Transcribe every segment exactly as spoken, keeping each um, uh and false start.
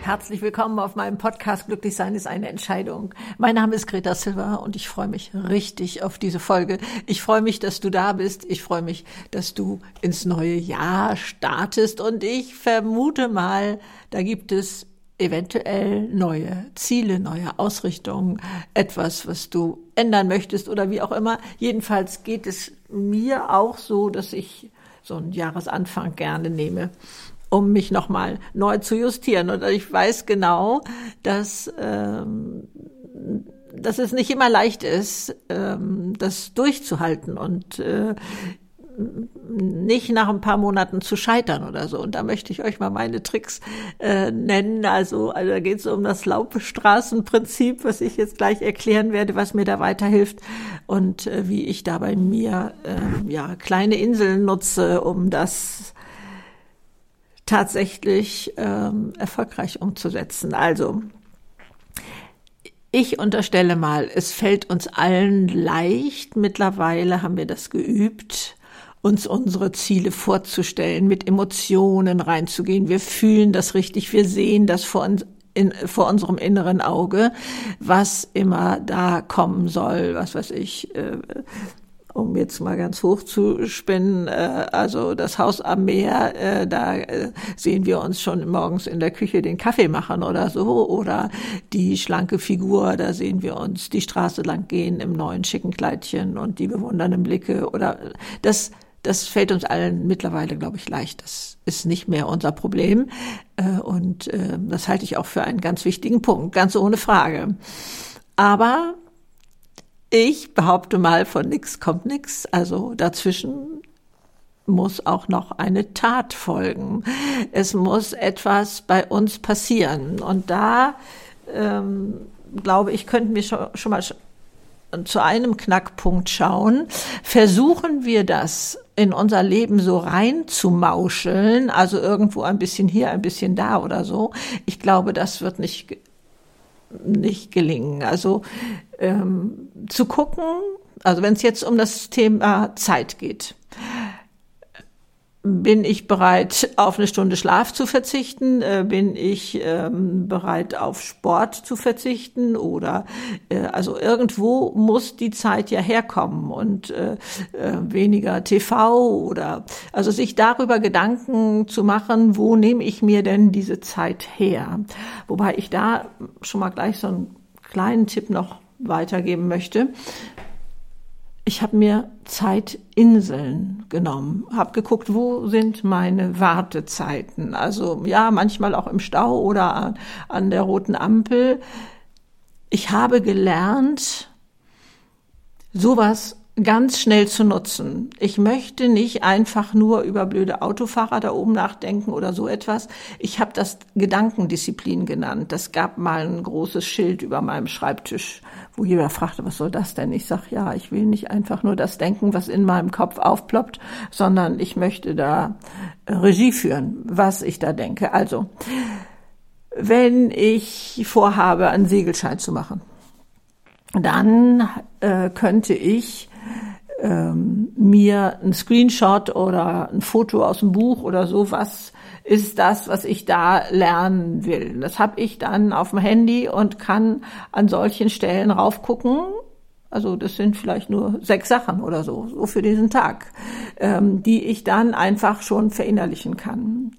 herzlich willkommen auf meinem Podcast Glücklich sein ist eine Entscheidung. Mein Name ist Greta Silva und ich freue mich richtig auf diese Folge. Ich freue mich, dass du da bist. Ich freue mich, dass du ins neue Jahr startest und ich vermute mal, da gibt es eventuell neue Ziele, neue Ausrichtungen, etwas, was du ändern möchtest oder wie auch immer. Jedenfalls geht es mir auch so, dass ich so einen Jahresanfang gerne nehme, um mich nochmal neu zu justieren. Und ich weiß genau, dass, ähm, dass es nicht immer leicht ist, ähm, das durchzuhalten und äh, nicht nach ein paar Monaten zu scheitern oder so. Und da möchte ich euch mal meine Tricks äh, nennen. Also, also da geht es um das Laubstraßenprinzip, was ich jetzt gleich erklären werde, was mir da weiterhilft und äh, wie ich da bei mir äh, ja kleine Inseln nutze, um das tatsächlich ähm, erfolgreich umzusetzen. Also ich unterstelle mal, es fällt uns allen leicht, mittlerweile haben wir das geübt, uns unsere Ziele vorzustellen, mit Emotionen reinzugehen. Wir fühlen das richtig, wir sehen das vor uns. In, vor unserem inneren Auge, was immer da kommen soll, was weiß ich, äh, um jetzt mal ganz hoch zu spinnen, äh, also das Haus am Meer, äh, da äh, sehen wir uns schon morgens in der Küche den Kaffee machen oder so, oder die schlanke Figur, da sehen wir uns die Straße lang gehen im neuen schicken Kleidchen und die bewundernden Blicke, oder das Das fällt uns allen mittlerweile, glaube ich, leicht. Das ist nicht mehr unser Problem. Und das halte ich auch für einen ganz wichtigen Punkt, ganz ohne Frage. Aber ich behaupte mal, von nix kommt nix. Also dazwischen muss auch noch eine Tat folgen. Es muss etwas bei uns passieren. Und da, ähm, glaube ich, könnten wir schon, schon mal zu einem Knackpunkt schauen. Versuchen wir das in unser Leben so rein zu mauscheln, also irgendwo ein bisschen hier, ein bisschen da oder so. Ich glaube, das wird nicht, nicht gelingen. Also ähm, zu gucken, also wenn es jetzt um das Thema Zeit geht, bin ich bereit, auf eine Stunde Schlaf zu verzichten? Bin ich ähm, bereit, auf Sport zu verzichten? Oder äh, also irgendwo muss die Zeit ja herkommen und äh, äh, weniger T V oder also sich darüber Gedanken zu machen, wo nehme ich mir denn diese Zeit her? Wobei ich da schon mal gleich so einen kleinen Tipp noch weitergeben möchte. Ich habe mir Zeitinseln genommen, habe geguckt, wo sind meine Wartezeiten. Also ja, manchmal auch im Stau oder an, an der roten Ampel. Ich habe gelernt, sowas ganz schnell zu nutzen. Ich möchte nicht einfach nur über blöde Autofahrer da oben nachdenken oder so etwas. Ich habe das Gedankendisziplin genannt. Das gab mal ein großes Schild über meinem Schreibtisch, wo jeder fragte, was soll das denn? Ich sag, ja, ich will nicht einfach nur das denken, was in meinem Kopf aufploppt, sondern ich möchte da Regie führen, was ich da denke. Also, wenn ich vorhabe, einen Segelschein zu machen, dann äh, könnte ich ähm, mir einen Screenshot oder ein Foto aus dem Buch oder so, was ist das, was ich da lernen will. Das habe ich dann auf dem Handy und kann an solchen Stellen raufgucken. Also das sind vielleicht nur sechs Sachen oder so, so für diesen Tag, ähm, die ich dann einfach schon verinnerlichen kann.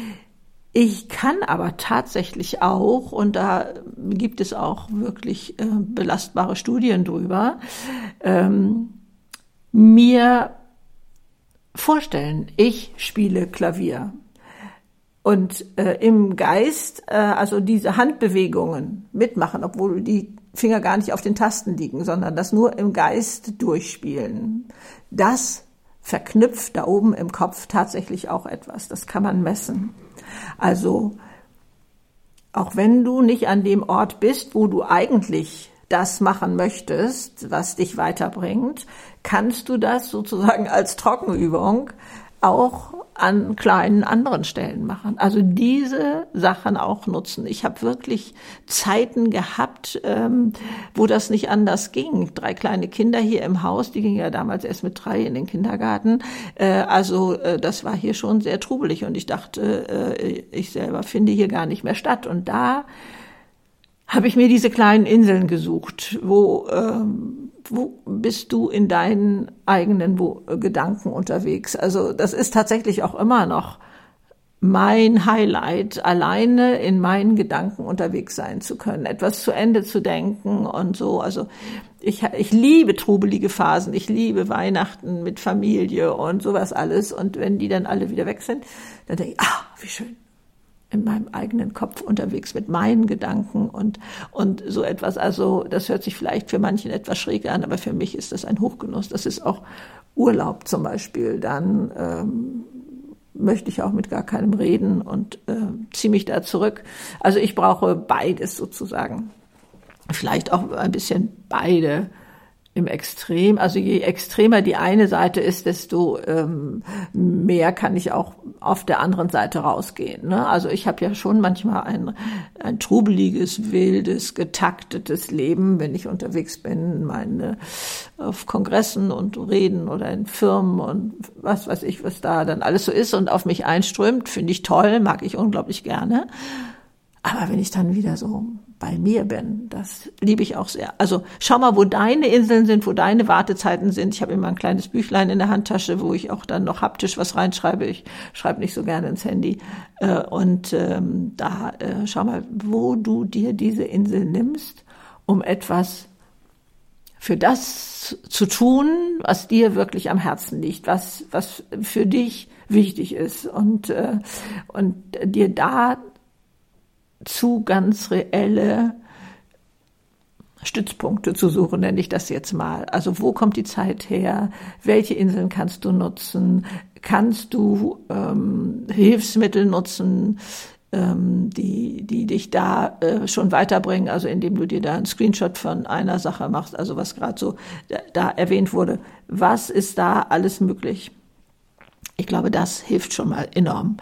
Ich kann aber tatsächlich auch, und da gibt es auch wirklich äh, belastbare Studien drüber, ähm, mir vorstellen, ich spiele Klavier. Und äh, im Geist, äh, also diese Handbewegungen mitmachen, obwohl die Finger gar nicht auf den Tasten liegen, sondern das nur im Geist durchspielen. Das verknüpft da oben im Kopf tatsächlich auch etwas. Das kann man messen. Also auch wenn du nicht an dem Ort bist, wo du eigentlich das machen möchtest, was dich weiterbringt, kannst du das sozusagen als Trockenübung auch an kleinen anderen Stellen machen. Also diese Sachen auch nutzen. Ich habe wirklich Zeiten gehabt, ähm, wo das nicht anders ging. Drei kleine Kinder hier im Haus, die gingen ja damals erst mit drei in den Kindergarten. Äh, also äh, das war hier schon sehr trubelig und ich dachte, äh, ich selber finde hier gar nicht mehr statt. Und da habe ich mir diese kleinen Inseln gesucht, wo ähm, wo bist du in deinen eigenen wo, Gedanken unterwegs? Also das ist tatsächlich auch immer noch mein Highlight, alleine in meinen Gedanken unterwegs sein zu können, etwas zu Ende zu denken und so. Also ich, ich liebe trubelige Phasen, ich liebe Weihnachten mit Familie und sowas alles. Und wenn die dann alle wieder weg sind, dann denke ich, ah, wie schön. In meinem eigenen Kopf unterwegs mit meinen Gedanken und und so etwas. Also das hört sich vielleicht für manchen etwas schräg an, aber für mich ist das ein Hochgenuss. Das ist auch Urlaub zum Beispiel. Dann ähm, möchte ich auch mit gar keinem reden und äh, ziehe mich da zurück. Also ich brauche beides sozusagen. Vielleicht auch ein bisschen beide im Extrem. Also je extremer die eine Seite ist, desto ähm, mehr kann ich auch auf der anderen Seite rausgehen. Ne? Also ich habe ja schon manchmal ein, ein trubeliges, wildes, getaktetes Leben, wenn ich unterwegs bin, meine auf Kongressen und Reden oder in Firmen und was weiß ich, was da dann alles so ist und auf mich einströmt, finde ich toll, mag ich unglaublich gerne. Aber wenn ich dann wieder so bei mir bin, das liebe ich auch sehr. Also schau mal, wo deine Inseln sind, wo deine Wartezeiten sind. Ich habe immer ein kleines Büchlein in der Handtasche, wo ich auch dann noch haptisch was reinschreibe. Ich schreibe nicht so gerne ins Handy. Und ähm, da äh, schau mal, wo du dir diese Insel nimmst, um etwas für das zu tun, was dir wirklich am Herzen liegt, was was für dich wichtig ist und äh, und dir da zu ganz reelle Stützpunkte zu suchen, nenne ich das jetzt mal. Also wo kommt die Zeit her? Welche Inseln kannst du nutzen? Kannst du ähm, Hilfsmittel nutzen, ähm, die die dich da äh, schon weiterbringen? Also indem du dir da einen Screenshot von einer Sache machst, also was gerade so da, da erwähnt wurde. Was ist da alles möglich? Ich glaube, das hilft schon mal enorm.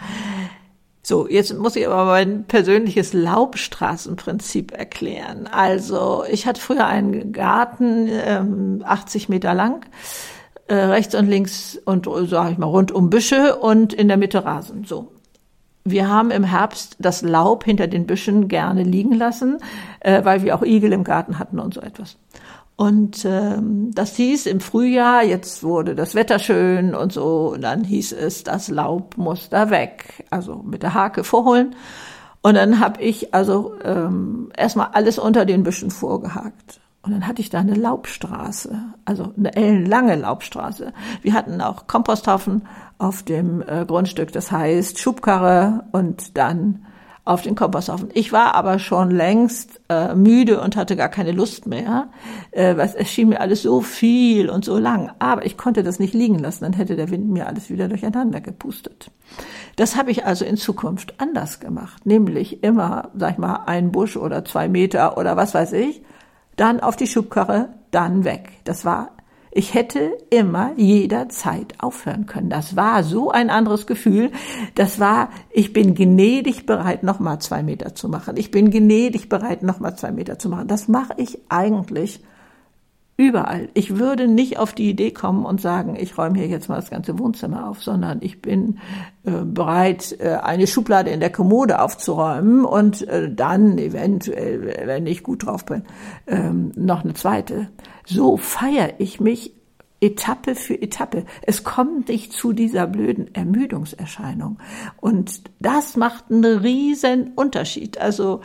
So, jetzt muss ich aber mein persönliches Laubstraßenprinzip erklären. Also, ich hatte früher einen Garten, ähm, achtzig Meter lang, äh, rechts und links und, sag ich mal, rund um Büsche und in der Mitte Rasen. So. Wir haben im Herbst das Laub hinter den Büschen gerne liegen lassen, äh, weil wir auch Igel im Garten hatten und so etwas. Und ähm, das hieß im Frühjahr, jetzt wurde das Wetter schön und so, und dann hieß es, das Laub muss da weg, also mit der Hake vorholen. Und dann habe ich also ähm, erstmal alles unter den Büschen vorgehakt. Und dann hatte ich da eine Laubstraße, also eine ellenlange Laubstraße. Wir hatten auch Komposthaufen auf dem äh, Grundstück, das heißt Schubkarre und dann auf den Komposthaufen. Ich war aber schon längst äh, müde und hatte gar keine Lust mehr. Äh, was, es schien mir alles so viel und so lang. Aber ich konnte das nicht liegen lassen, dann hätte der Wind mir alles wieder durcheinander gepustet. Das habe ich also in Zukunft anders gemacht. Nämlich immer, sag ich mal, ein Busch oder zwei Meter oder was weiß ich, dann auf die Schubkarre, dann weg. Das war, ich hätte immer jederzeit aufhören können. Das war so ein anderes Gefühl. Das war, ich bin gnädig bereit, nochmal zwei Meter zu machen. Ich bin gnädig bereit, nochmal zwei Meter zu machen. Das mache ich eigentlich überall. Ich würde nicht auf die Idee kommen und sagen, ich räume hier jetzt mal das ganze Wohnzimmer auf, sondern ich bin äh, bereit, äh, eine Schublade in der Kommode aufzuräumen und äh, dann eventuell, wenn ich gut drauf bin, ähm, noch eine zweite. So feiere ich mich Etappe für Etappe. Es kommt nicht zu dieser blöden Ermüdungserscheinung. Und das macht einen riesen Unterschied. Also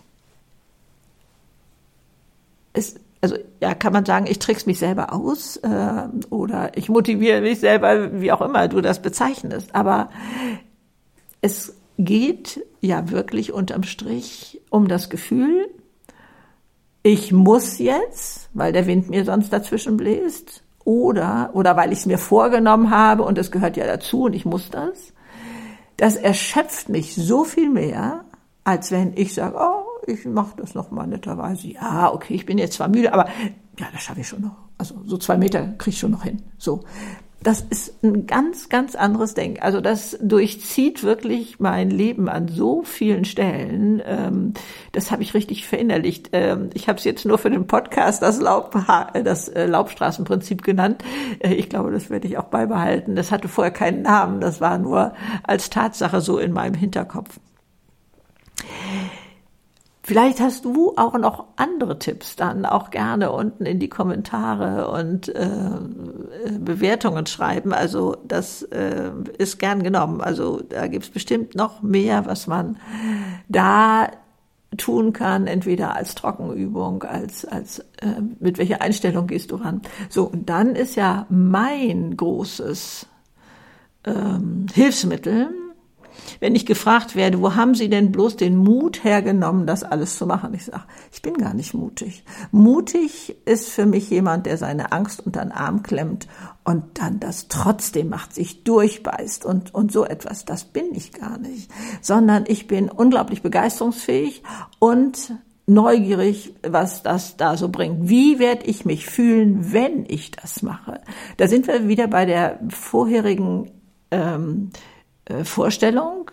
es Also ja, kann man sagen, ich trickse mich selber aus äh, oder ich motiviere mich selber, wie auch immer du das bezeichnest. Aber es geht ja wirklich unterm Strich um das Gefühl, ich muss jetzt, weil der Wind mir sonst dazwischen bläst, oder oder weil ich es mir vorgenommen habe und es gehört ja dazu und ich muss das. Das erschöpft mich so viel mehr, als wenn ich sage, oh, ich mache das noch mal netterweise. Ja, okay, ich bin jetzt zwar müde, aber ja, das schaffe ich schon noch. Also so zwei Meter kriege ich schon noch hin. So. Das ist ein ganz, ganz anderes Denken. Also das durchzieht wirklich mein Leben an so vielen Stellen. Ähm, das habe ich richtig verinnerlicht. Ähm, ich habe es jetzt nur für den Podcast das, Laub, das äh, Laubstraßenprinzip genannt. Äh, ich glaube, das werde ich auch beibehalten. Das hatte vorher keinen Namen. Das war nur als Tatsache so in meinem Hinterkopf. Vielleicht hast du auch noch andere Tipps, dann auch gerne unten in die Kommentare und äh, Bewertungen schreiben. Also das äh, ist gern genommen. Also da gibt's bestimmt noch mehr, was man da tun kann, entweder als Trockenübung, als als äh, mit welcher Einstellung gehst du ran. So, und dann ist ja mein großes ähm, Hilfsmittel, wenn ich gefragt werde, wo haben Sie denn bloß den Mut hergenommen, das alles zu machen? Ich sage, ich bin gar nicht mutig. Mutig ist für mich jemand, der seine Angst unter den Arm klemmt und dann das trotzdem macht, sich durchbeißt und, und so etwas. Das bin ich gar nicht. Sondern ich bin unglaublich begeisterungsfähig und neugierig, was das da so bringt. Wie werde ich mich fühlen, wenn ich das mache? Da sind wir wieder bei der vorherigen ähm, Vorstellung,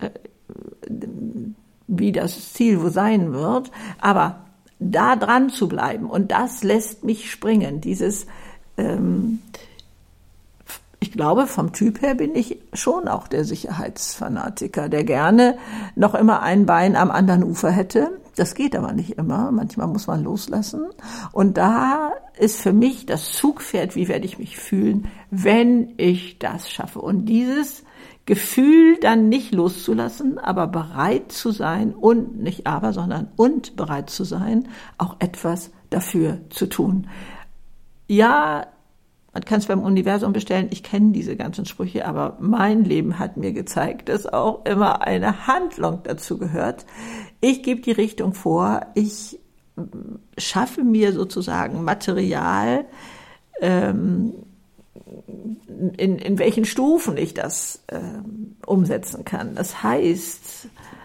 wie das Ziel wohl sein wird, aber da dran zu bleiben und das lässt mich springen. Dieses, ähm, ich glaube, vom Typ her bin ich schon auch der Sicherheitsfanatiker, der gerne noch immer ein Bein am anderen Ufer hätte. Das geht aber nicht immer. Manchmal muss man loslassen. Und da ist für mich das Zugpferd, wie werde ich mich fühlen, wenn ich das schaffe. Und dieses Gefühl dann nicht loszulassen, aber bereit zu sein und nicht aber, sondern und bereit zu sein, auch etwas dafür zu tun. Ja, man kann es beim Universum bestellen, ich kenne diese ganzen Sprüche, aber mein Leben hat mir gezeigt, dass auch immer eine Handlung dazu gehört. Ich gebe die Richtung vor, ich schaffe mir sozusagen Material, ähm, In, in welchen Stufen ich das äh, umsetzen kann. Das heißt,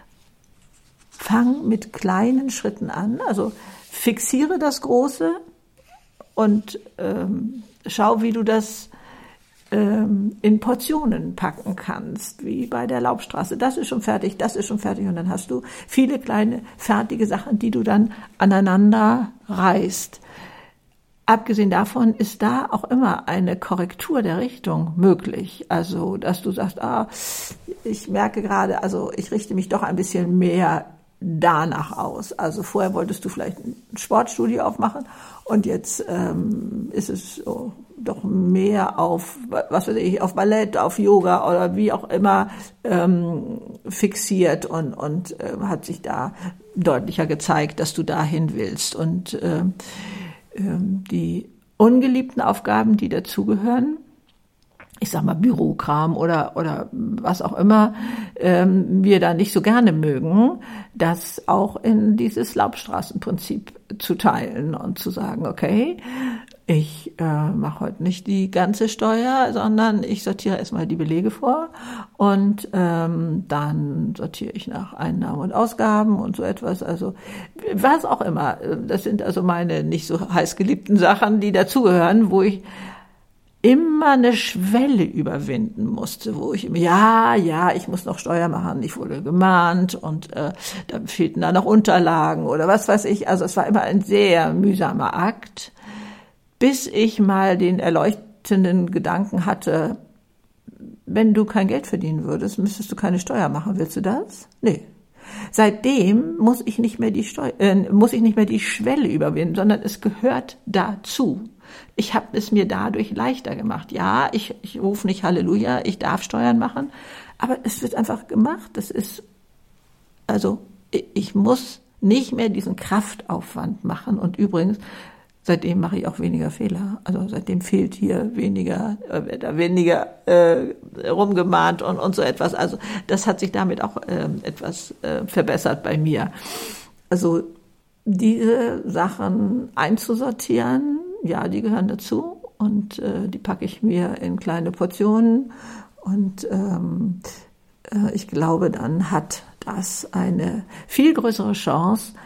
fang mit kleinen Schritten an, also fixiere das Große und ähm, schau, wie du das ähm, in Portionen packen kannst, wie bei der Laubstraße. Das ist schon fertig, das ist schon fertig und dann hast du viele kleine fertige Sachen, die du dann aneinander reißt. Abgesehen davon ist da auch immer eine Korrektur der Richtung möglich. Also, dass du sagst, ah, ich merke gerade, also ich richte mich doch ein bisschen mehr danach aus. Also vorher wolltest du vielleicht ein Sportstudio aufmachen und jetzt ähm, ist es so, doch mehr auf, was weiß ich, auf Ballett, auf Yoga oder wie auch immer ähm, fixiert und, und äh, hat sich da deutlicher gezeigt, dass du dahin willst. Und äh, die ungeliebten Aufgaben, die dazugehören, ich sag mal Bürokram oder oder was auch immer ähm, wir da nicht so gerne mögen, das auch in dieses Laubstraßenprinzip zu teilen und zu sagen, okay, ich äh, mache heute nicht die ganze Steuer, sondern ich sortiere erstmal die Belege vor und ähm, dann sortiere ich nach Einnahmen und Ausgaben und so etwas. Also was auch immer. Das sind also meine nicht so heiß geliebten Sachen, die dazugehören, wo ich immer eine Schwelle überwinden musste, wo ich immer, ja, ja, ich muss noch Steuer machen, ich wurde gemahnt und äh, da fehlten da noch Unterlagen oder was weiß ich. Also es war immer ein sehr mühsamer Akt, bis ich mal den erleuchtenden Gedanken hatte, wenn du kein Geld verdienen würdest, müsstest du keine Steuer machen. Willst du das? Nee. Seitdem muss ich nicht mehr die Steu- äh, muss ich nicht mehr die Schwelle überwinden, sondern es gehört dazu. Ich habe es mir dadurch leichter gemacht. Ja, ich, ich rufe nicht Halleluja, ich darf Steuern machen, aber es wird einfach gemacht. Das ist, also ich muss nicht mehr diesen Kraftaufwand machen. Und übrigens, seitdem mache ich auch weniger Fehler. Also seitdem fehlt hier weniger, äh, wird da weniger äh, rumgemahnt und, und so etwas. Also das hat sich damit auch äh, etwas äh, verbessert bei mir. Also diese Sachen einzusortieren, ja, die gehören dazu und äh, die packe ich mir in kleine Portionen und ähm, äh, ich glaube, dann hat das eine viel größere Chance,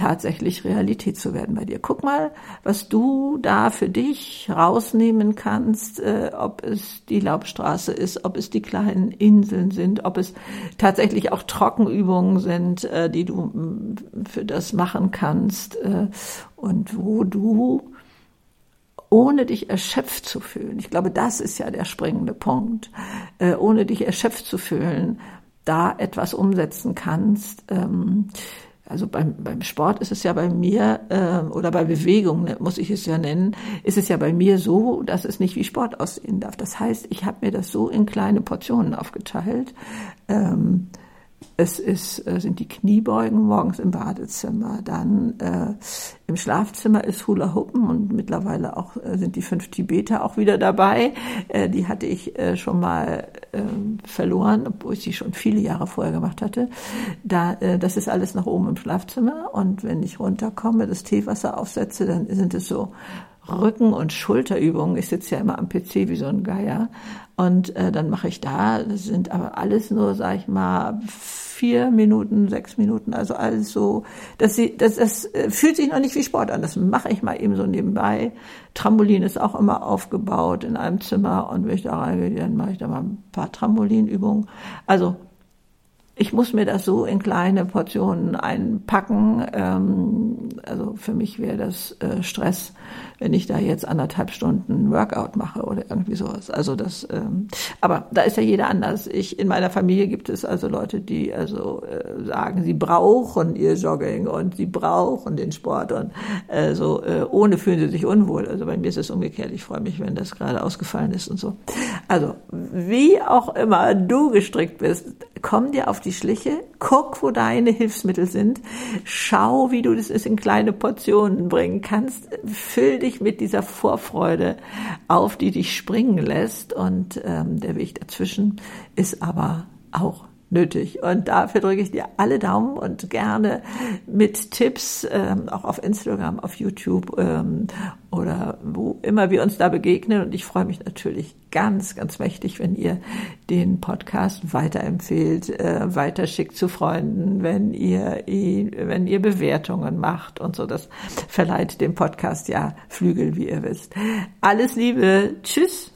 tatsächlich Realität zu werden bei dir. Guck mal, was du da für dich rausnehmen kannst, äh, ob es die Laubstraße ist, ob es die kleinen Inseln sind, ob es tatsächlich auch Trockenübungen sind, äh, die du m, für das machen kannst äh, und wo du, ohne dich erschöpft zu fühlen, ich glaube, das ist ja der springende Punkt, äh, ohne dich erschöpft zu fühlen, da etwas umsetzen kannst. Ähm, also beim, beim Sport ist es ja bei mir, äh, oder bei Bewegung, ne, muss ich es ja nennen, ist es ja bei mir so, dass es nicht wie Sport aussehen darf. Das heißt, ich habe mir das so in kleine Portionen aufgeteilt. Ähm, Es ist, sind die Kniebeugen morgens im Badezimmer, dann äh, im Schlafzimmer ist Hula Hoopen und mittlerweile auch äh, sind die fünf Tibeter auch wieder dabei. Äh, die hatte ich äh, schon mal äh, verloren, obwohl ich sie schon viele Jahre vorher gemacht hatte. Da, äh, das ist alles nach oben im Schlafzimmer und wenn ich runterkomme, das Teewasser aufsetze, dann sind es so Rücken- und Schulterübungen. Ich sitze ja immer am P C wie so ein Geier und äh, dann mache ich da, das sind aber alles nur, sag ich mal, vier Minuten, sechs Minuten, also alles so, das, das, das fühlt sich noch nicht wie Sport an, das mache ich mal eben so nebenbei. Trampolin ist auch immer aufgebaut in einem Zimmer und wenn ich da reingehe, dann mache ich da mal ein paar Trampolinübungen. Also ich muss mir das so in kleine Portionen einpacken. Ähm, also für mich wäre das äh, Stress, wenn ich da jetzt anderthalb Stunden Workout mache oder irgendwie sowas. Also das, ähm, aber da ist ja jeder anders. Ich in meiner Familie gibt es also Leute, die also äh, sagen, sie brauchen ihr Jogging und sie brauchen den Sport und äh, so äh, ohne fühlen sie sich unwohl. Also bei mir ist es umgekehrt. Ich freue mich, wenn das gerade ausgefallen ist und so. Also wie auch immer du gestrickt bist, komm dir auf die Schliche, guck, wo deine Hilfsmittel sind, schau, wie du das in kleine Portionen bringen kannst, füll dich mit dieser Vorfreude auf, die dich springen lässt und ähm, der Weg dazwischen ist aber auch nötig. Und dafür drücke ich dir alle Daumen und gerne mit Tipps, ähm, auch auf Instagram, auf YouTube ähm, oder wo immer wir uns da begegnen. Und ich freue mich natürlich ganz, ganz mächtig, wenn ihr den Podcast weiterempfehlt, äh, weiterschickt zu Freunden, wenn ihr ihn, wenn ihr Bewertungen macht und so. Das verleiht dem Podcast ja Flügel, wie ihr wisst. Alles Liebe. Tschüss.